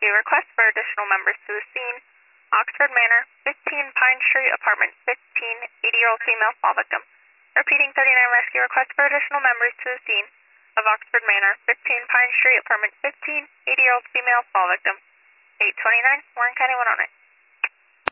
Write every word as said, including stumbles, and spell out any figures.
Rescue. Request for additional members to the scene. Oxford Manor, fifteen Pine Street, apartment fifteen, eighty-year-old female fall victim. Repeating thirty-nine Rescue. Request for additional members to the scene of Oxford Manor, fifteen Pine Street, apartment fifteen, eighty-year-old female fall victim. eight twenty-nine, Warren County one oh nine.